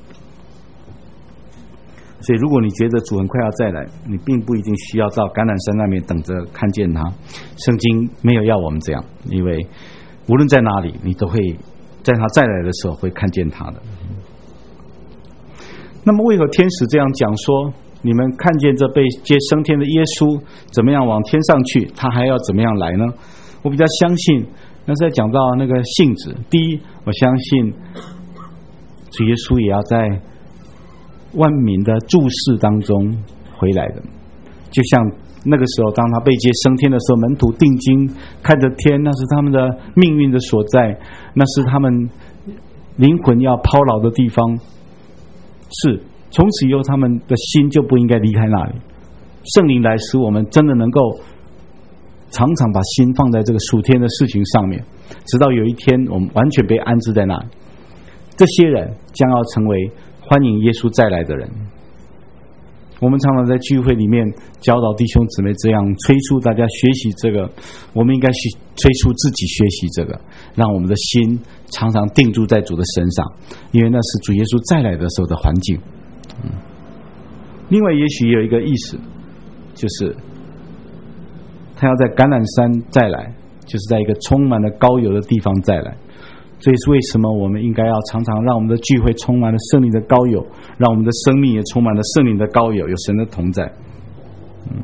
所以如果你觉得主很快要再来，你并不一定需要到橄榄山那边等着看见他。圣经没有要我们这样，因为无论在哪里，你都会在他再来的时候会看见他的。那么为何天使这样讲说，你们看见这被接升天的耶稣怎么样往天上去，他还要怎么样来呢？我比较相信那是在讲到那个性质。第一，我相信主耶稣也要在万民的注视当中回来的，就像那个时候当他被接升天的时候，门徒定睛看着天，那是他们的命运的所在，那是他们灵魂要抛牢的地方。是从此以后他们的心就不应该离开那里。圣灵来使我们真的能够常常把心放在这个属天的事情上面，直到有一天我们完全被安置在那里。这些人将要成为欢迎耶稣再来的人。我们常常在聚会里面教导弟兄姊妹这样，催促大家学习这个，我们应该去催促自己学习这个，让我们的心常常定住在主的身上，因为那是主耶稣再来的时候的环境。嗯，另外也许有一个意思，就是他要在橄榄山再来，就是在一个充满了膏油的地方再来。这也是为什么我们应该要常常让我们的聚会充满了圣灵的膏油，让我们的生命也充满了圣灵的膏油，有神的同在。嗯，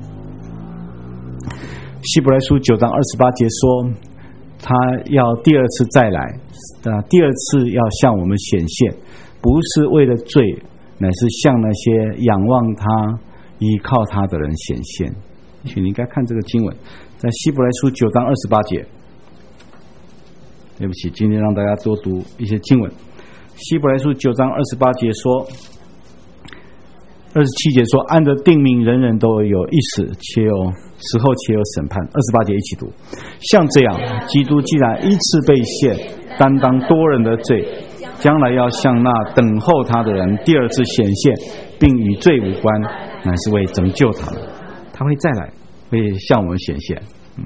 希伯来书九章二十八节说，他要第二次再来，啊，第二次要向我们显现，不是为了罪，乃是向那些仰望他、依靠他的人显现。请你应该看这个经文，在希伯来书九章二十八节。对不起，今天让大家多读一些经文。希伯来书九章二十八节说，二十七节说，按着定命，人人都有一死，且有死后，且有审判。二十八节一起读。像这样，基督既然一次被献，担当多人的罪，将来要向那等候他的人第二次显现，并与罪无关，乃是为拯救他们。他会再来，会向我们显现。嗯。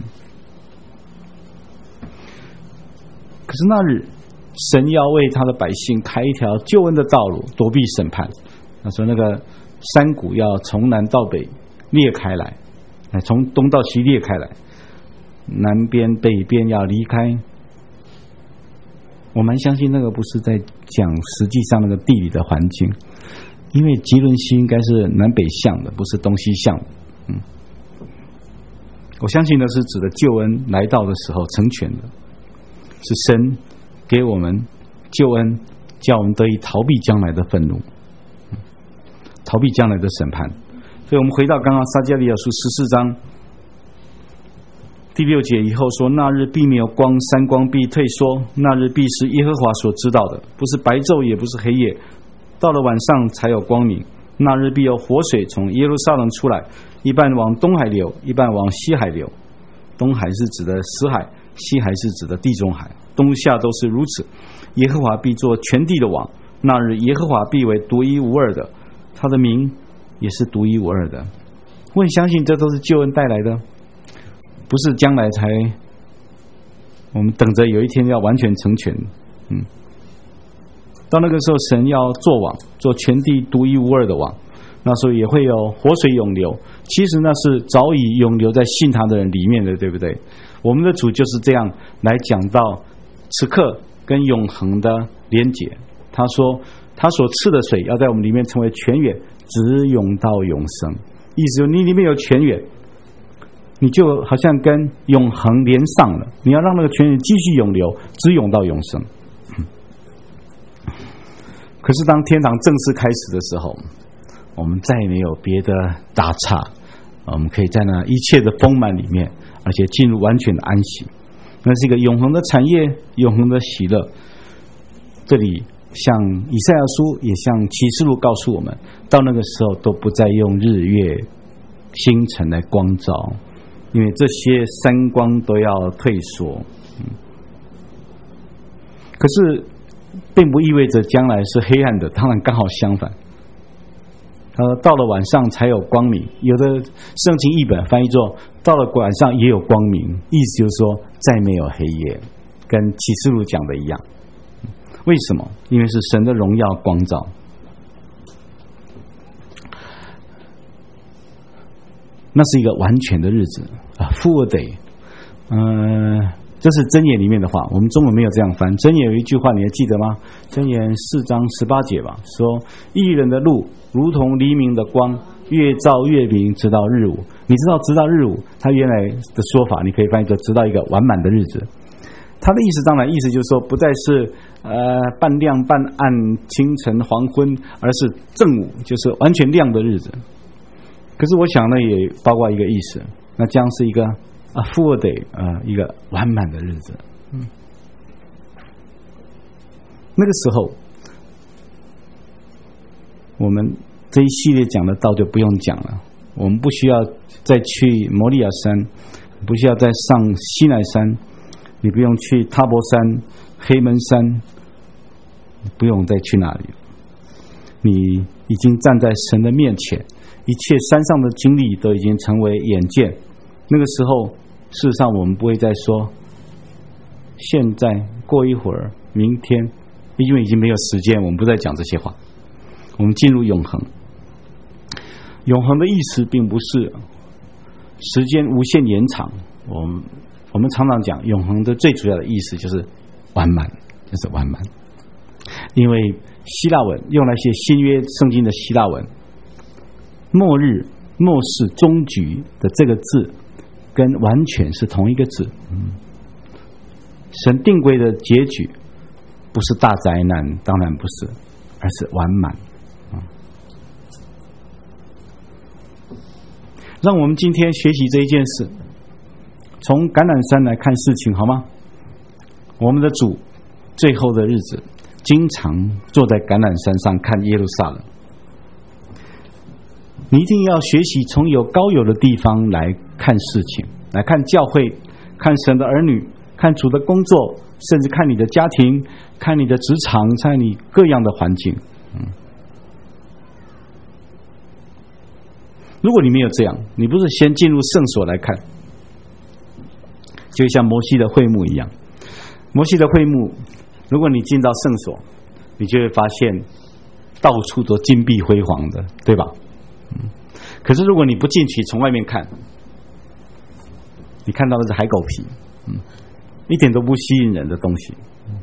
可是那日，神要为他的百姓开一条救恩的道路，躲避审判。他说那个山谷要从南到北裂开来，从东到西裂开来，南边北边要离开。我蛮相信那个不是在讲实际上那个地理的环境，因为吉伦西应该是南北向的，不是东西向的。嗯，我相信那是指的救恩来到的时候成全的，是神给我们救恩，叫我们得以逃避将来的愤怒，逃避将来的审判。所以我们回到刚刚撒迦利亚书十四章第六节以后说，那日必没有光，山光必退缩，那日必是耶和华所知道的，不是白昼也不是黑夜，到了晚上才有光明。那日必有活水从耶路撒冷出来，一半往东海流，一半往西海流。东海是指的死海，西海是指的地中海，东下都是如此。耶和华必做全地的王，那日耶和华必为独一无二的，他的名也是独一无二的。我很相信这都是救恩带来的，不是将来才我们等着有一天要完全成全。嗯，到那个时候神要做王，做全地独一无二的王，那时候也会有活水涌流，其实那是早已涌流在信他的人里面的，对不对？我们的主就是这样来讲到此刻跟永恒的连结。他说他所赐的水要在我们里面成为泉源，直涌到永生。意思就是你里面有泉源，你就好像跟永恒连上了，你要让那个泉源继续涌流，直涌到永生。可是当天堂正式开始的时候，我们再也没有别的打岔，我们可以在那一切的丰满里面，而且进入完全的安息。那是一个永恒的产业，永恒的喜乐。这里像以赛亚书也像启示录告诉我们，到那个时候都不再用日月星辰来光照，因为这些三光都要退缩。嗯，可是并不意味着将来是黑暗的，当然刚好相反。他说到了晚上才有光明，有的圣经译本翻译作到了晚上也有光明，意思就是说再没有黑夜，跟启示录讲的一样。为什么？因为是神的荣耀光照。那是一个完全的日子啊 ，full day。嗯、呃，这是箴言里面的话，我们中文没有这样翻。箴言有一句话，你还记得吗？箴言四章十八节吧，说义人的路如同黎明的光，越照越明，直到日午。你知道直到日午，它原来的说法，你可以翻译作直到一个完满的日子。它的意思当然意思就是说，不再是呃半亮半暗、清晨黄昏，而是正午，就是完全亮的日子。可是我想呢，也包括一个意思，那将是一个啊 full day 啊、呃、一个完满的日子。嗯，那个时候，我们这一系列讲的道就不用讲了，我们不需要再去摩利亚山，不需要再上西奈山。你不用去塔博山、黑门山，不用再去那里。你已经站在神的面前，一切山上的经历都已经成为眼见。那个时候，事实上我们不会再说现在、过一会儿、明天，因为已经没有时间，我们不再讲这些话。我们进入永恒。永恒的意思并不是时间无限延长，我们。我们常常讲永恒的最主要的意思就是完满，就是完满。因为希腊文用来写新约圣经的希腊文，末日、末世、终局的这个字跟完全是同一个字。嗯，神定规的结局不是大灾难，当然不是，而是完满。嗯，让我们今天学习这一件事。从橄榄山来看事情好吗？我们的主最后的日子经常坐在橄榄山上看耶路撒冷。你一定要学习从有高有的地方来看事情，来看教会，看神的儿女，看主的工作，甚至看你的家庭，看你的职场，看你各样的环境。嗯，如果你没有这样，你不是先进入圣所来看，就像摩西的会幕一样。摩西的会幕，如果你进到圣所，你就会发现到处都金碧辉煌的，对吧？ 可是如果你不进去，从外面看，你看到的是海狗皮，嗯，一点都不吸引人的东西。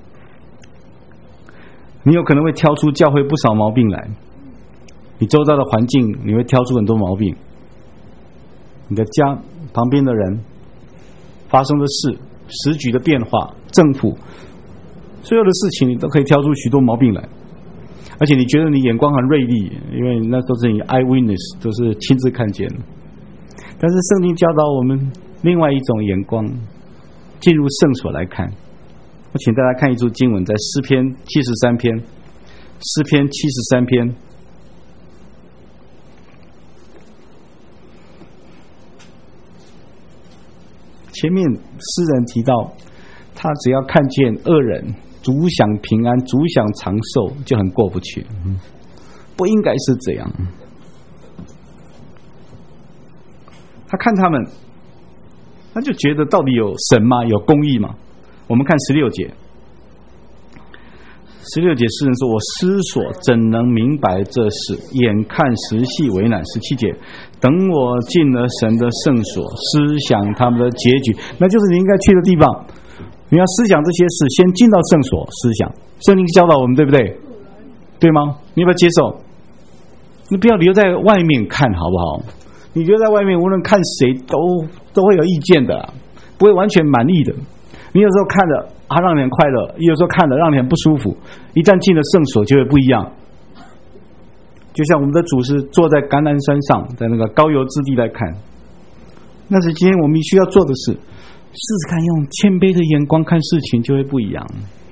你有可能会挑出教会不少毛病来，你周遭的环境你会挑出很多毛病，你的家旁边的人发生的事，时局的变化，政府所有的事情，你都可以挑出许多毛病来。而且你觉得你眼光很锐利，因为那都是你 eyewitness， 都是亲自看见的。但是圣经教导我们另外一种眼光，进入圣所来看。我请大家看一处经文，在诗篇七十三篇，诗篇七十三篇。前面诗人提到，他只要看见恶人主享平安，主享长寿，就很过不去。不应该是这样。他看他们，他就觉得到底有神吗？有公义吗？我们看十六节，十六节诗人说：“我思索怎能明白这事？眼看时系为难。”十七节，等我进了神的圣所，思想他们的结局，那就是你应该去的地方。你要思想这些事，先进到圣所思想。圣经教导我们，对不对？对吗？你要不要接受？你不要留在外面看，好不好？你留在外面，无论看谁都都会有意见的，不会完全满意的。你有时候看了啊，让你很快乐；有时候看了让你很不舒服。一旦进了圣所，就会不一样。就像我们的主是坐在橄榄山上，在那个高油之地来看，那是今天我们需要做的事。试试看，用谦卑的眼光看事情，就会不一样。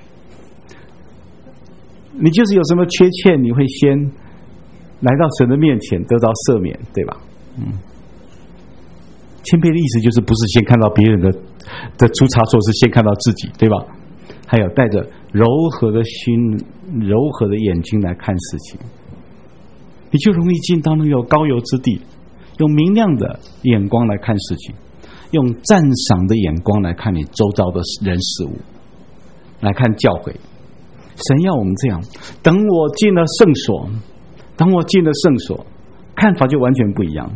你就是有什么缺陷，你会先来到神的面前得到赦免，对吧？嗯。谦卑的意思就是不是先看到别人的的出差错，是先看到自己，对吧？还有带着柔和的心、柔和的眼睛来看事情，你就容易进到那个有高油之地，用明亮的眼光来看事情，用赞赏的眼光来看你周遭的人事物，来看教会。神要我们这样，等我进了圣所，等我进了圣所，看法就完全不一样。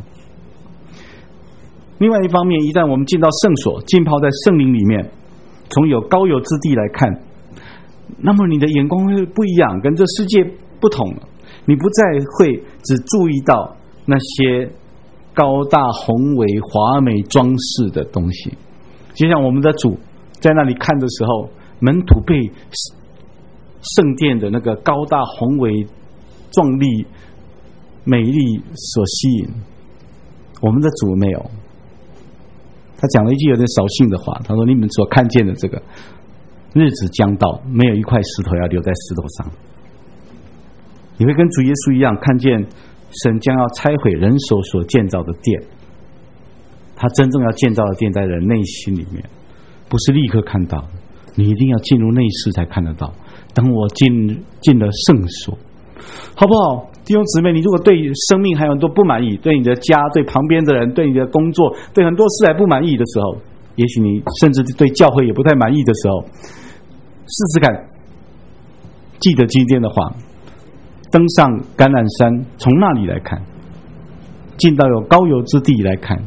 另外一方面，一旦我们进到圣所，浸泡在圣灵里面，从有高油之地来看，那么你的眼光会不一样，跟这世界不同了。你不再会只注意到那些高大宏伟华美装饰的东西，就像我们的主在那里看的时候，门徒被圣殿的那个高大宏伟壮丽美丽所吸引，我们的主没有。他讲了一句有点扫兴的话，他说：“你们所看见的这个日子将到，没有一块石头要留在石头上。”你会跟主耶稣一样，看见神将要拆毁人手所建造的殿，他真正要建造的殿在人内心里面，不是立刻看到，你一定要进入内室才看得到。等我进进了圣所，好不好？弟兄姊妹，你如果对生命还有很多不满意，对你的家、对旁边的人、对你的工作、对很多事还不满意的时候，也许你甚至对教会也不太满意的时候，试试看，记得今天的话，登上橄榄山，从那里来看，进到有高油之地来看，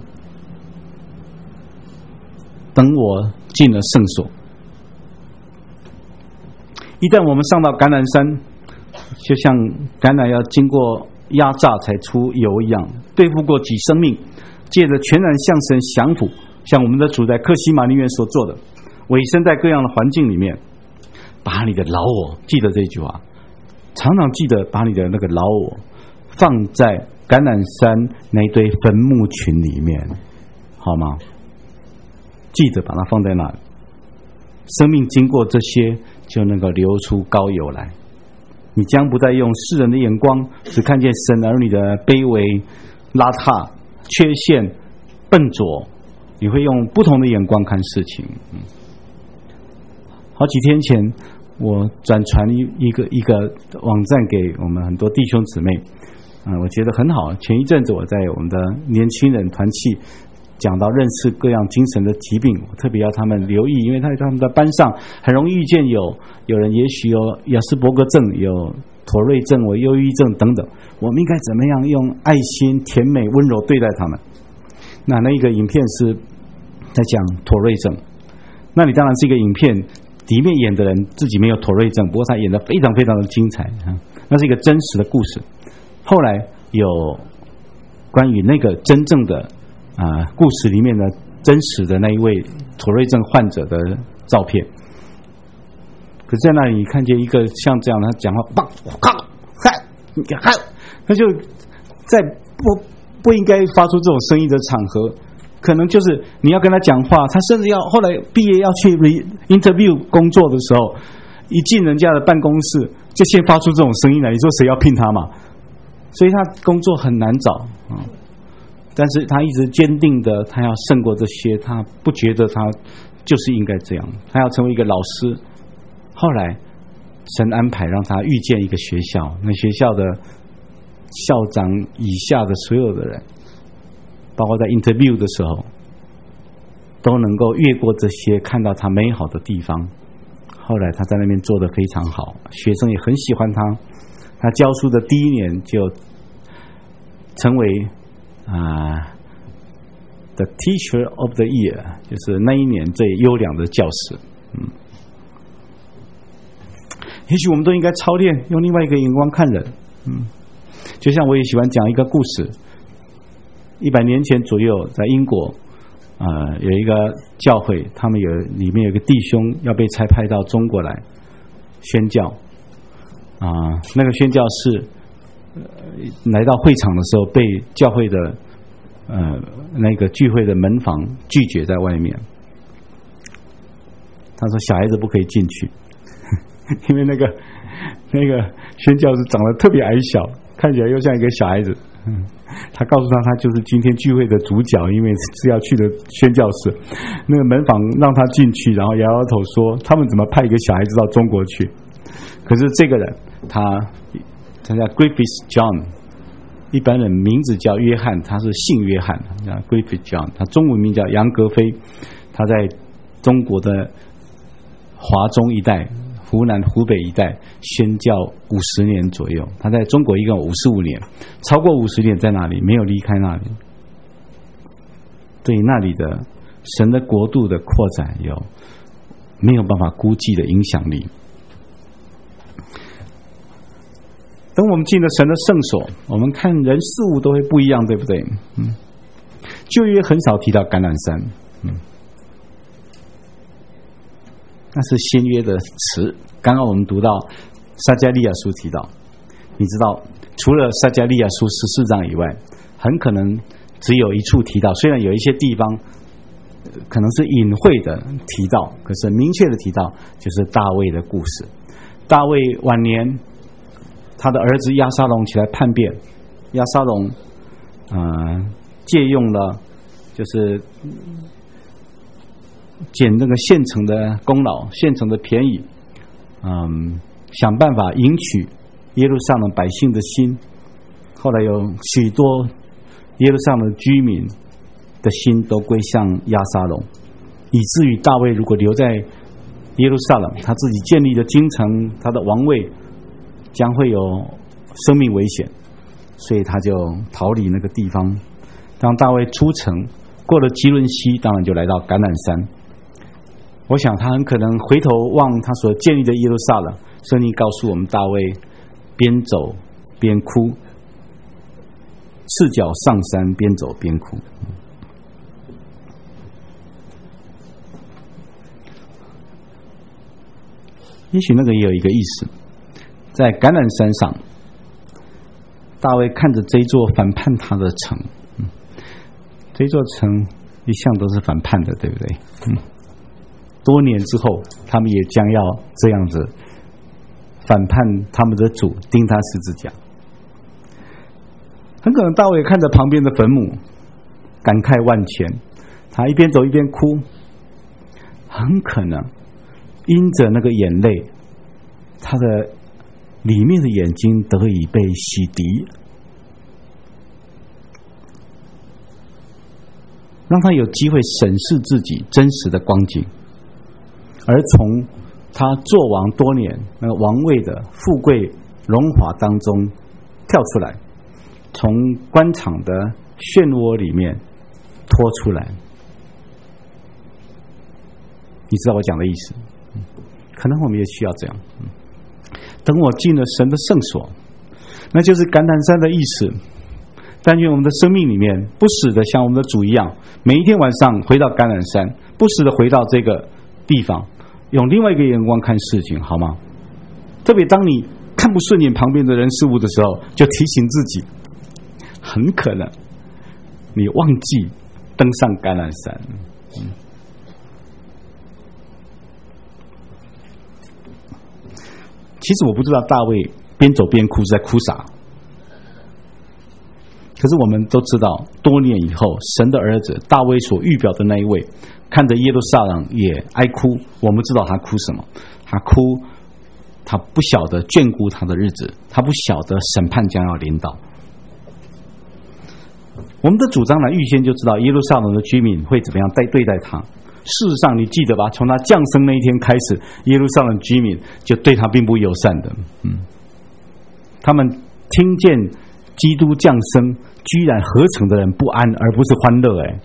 等我进了圣所。一旦我们上到橄榄山，就像橄榄要经过压榨才出油一样，对付过几生命，借着全然向神降服，像我们的主在客西马尼园所做的，委身在各样的环境里面，把你的老我，记得这句话，常常记得把你的那个老我放在橄榄山那堆坟墓群里面，好吗？记得把它放在那里，生命经过这些就能够流出高油来。你将不再用世人的眼光只看见神儿女的卑微、邋遢、缺陷、笨拙，你会用不同的眼光看事情。嗯，好几天前我转传一一个一个网站给我们很多弟兄姊妹，嗯，我觉得很好。前一阵子我在我们的年轻人团契讲到认识各样精神的疾病，我特别要他们留意，因为在他们的班上很容易遇见有有人也许有雅斯伯格症，有妥瑞症，我忧郁症等等，我们应该怎么样用爱心、甜美、温柔对待他们？那那一个影片是在讲妥瑞症，那你当然是一个影片里面演的人自己没有妥瑞症，不过他演得非常非常的精彩啊，那是一个真实的故事。后来有关于那个真正的啊、呃、故事里面的真实的那一位妥瑞症患者的照片，可是在那里你看见一个像这样的他讲话，棒咔嗨嗨，他就在不不应该发出这种声音的场合，可能就是你要跟他讲话，他甚至要后来毕业要去 interview 工作的时候，一进人家的办公室就先发出这种声音来，你说谁要聘他嘛？所以他工作很难找啊。但是他一直坚定的，他要胜过这些，他不觉得他就是应该这样，他要成为一个老师。后来神安排让他遇见一个学校，那学校的校长以下的所有的人，包括在 interview 的时候，都能够越过这些，看到他美好的地方。后来他在那边做得非常好，学生也很喜欢他。他教书的第一年就成为啊、呃、The Teacher of the Year， 就是那一年最优良的教师。嗯，也许我们都应该操练，用另外一个眼光看人。嗯，就像我也喜欢讲一个故事，一百年前左右，在英国，呃，有一个教会，他们有里面有个弟兄要被差派到中国来宣教，啊、呃，那个宣教士、呃、来到会场的时候，被教会的呃那个聚会的门房拒绝在外面。他说小孩子不可以进去，因为那个那个宣教士长得特别矮小，看起来又像一个小孩子。嗯，他告诉他，他就是今天聚会的主角，因为是要去的宣教士。那个门房让他进去，然后摇摇头说：“他们怎么派一个小孩子到中国去？”可是这个人，他他叫 Griffith John， 一般人名字叫约翰，他是姓约翰，叫 Griffith John， 他中文名叫杨格飞，他在中国的华中一带。湖南、湖北一带宣教五十年左右，他在中国一共五十五年，超过五十年在那里，没有离开那里。对那里的神的国度的扩展有没有办法估计的影响力。等我们进了神的圣所，我们看人事物都会不一样，对不对？嗯，旧约很少提到橄榄山，嗯。那是新约的词，刚刚我们读到撒迦利亚书提到，你知道除了撒迦利亚书十四章以外，很可能只有一处提到，虽然有一些地方可能是隐晦的提到，可是明确的提到就是大卫的故事。大卫晚年他的儿子押沙龙起来叛变，押沙龙呃借用了就是捡那个现成的功劳、现成的便宜，嗯，想办法赢取耶路撒冷百姓的心。后来有许多耶路撒冷居民的心都归向押沙龙，以至于大卫如果留在耶路撒冷，他自己建立的京城，他的王位将会有生命危险，所以他就逃离那个地方。当大卫出城，过了基伦西，当然就来到橄榄山。我想他很可能回头望他所建立的耶路撒冷，圣经告诉我们，大卫边走边哭，赤脚上山，边走边哭。也许那个也有一个意思，在橄榄山上，大卫看着这座反叛他的城，嗯，这座城一向都是反叛的，对不对？嗯，多年之后，他们也将要这样子反叛他们的主，钉他十字架。很可能大卫看着旁边的坟墓，感慨万千。他一边走一边哭，很可能因着那个眼泪，他的里面的眼睛得以被洗涤，让他有机会审视自己真实的光景。而从他做王多年，那个王位的富贵荣华当中跳出来，从官场的漩涡里面拖出来。你知道我讲的意思？可能我们也需要这样。等我进了神的圣所，那就是橄榄山的意思。但愿我们的生命里面不死的像我们的主一样，每一天晚上回到橄榄山，不死的回到这个地方，用另外一个眼光看事情，好吗？特别当你看不顺眼旁边的人事物的时候，就提醒自己，很可能你忘记登上橄榄山。嗯其实我不知道大卫边走边哭是在哭啥，可是我们都知道，多年以后，神的儿子大卫所预表的那一位，看着耶路撒冷也哀哭。我们知道他哭什么？他哭，他不晓得眷顾他的日子，他不晓得审判将要临到。我们的主张呢，预先就知道耶路撒冷的居民会怎么样对对待他。事实上，你记得吧？从他降生那一天开始，耶路撒冷居民就对他并不友善的。嗯，他们听见基督降生，居然合成的人不安，而不是欢乐。哎，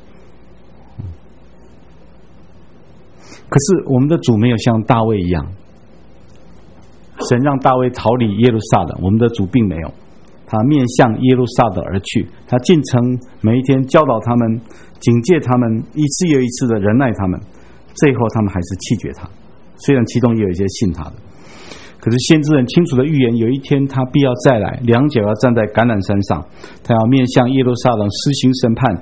可是我们的主没有像大卫一样，神让大卫逃离耶路撒冷，我们的主并没有。他面向耶路撒冷而去，他进城，每一天教导他们，警戒他们，一次又一次的忍耐他们，最后他们还是弃绝他。虽然其中也有一些信他的，可是先知很清楚的预言，有一天他必要再来，两脚要站在橄榄山上，他要面向耶路撒冷施行审判。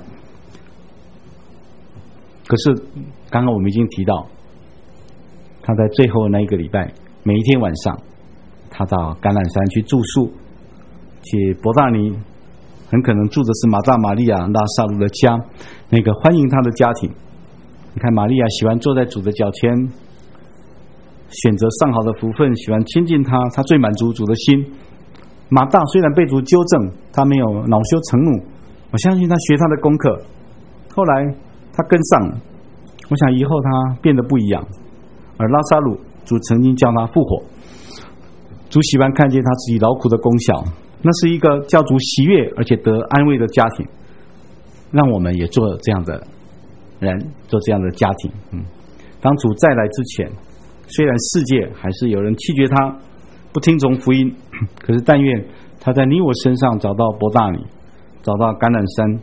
可是刚刚我们已经提到，他在最后那一个礼拜，每一天晚上，他到橄榄山去住宿。且伯大尼很可能住的是马大、玛利亚、拉撒路的家，那个欢迎他的家庭。你看，玛利亚喜欢坐在主的脚前，选择上好的福分，喜欢亲近他，他最满足主的心。马大虽然被主纠正，他没有恼羞成怒，我相信他学他的功课。后来他跟上了，我想以后他变得不一样。而拉撒路，主曾经叫他复活，主喜欢看见他自己劳苦的功效。那是一个叫主喜悦而且得安慰的家庭，让我们也做这样的人，做这样的家庭。嗯，当主再来之前，虽然世界还是有人弃绝他，不听从福音，可是但愿他在你我身上找到伯大尼，找到橄榄山，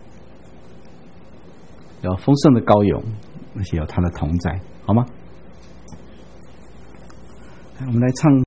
有丰盛的膏油，而且有他的同在，好吗？我们来唱。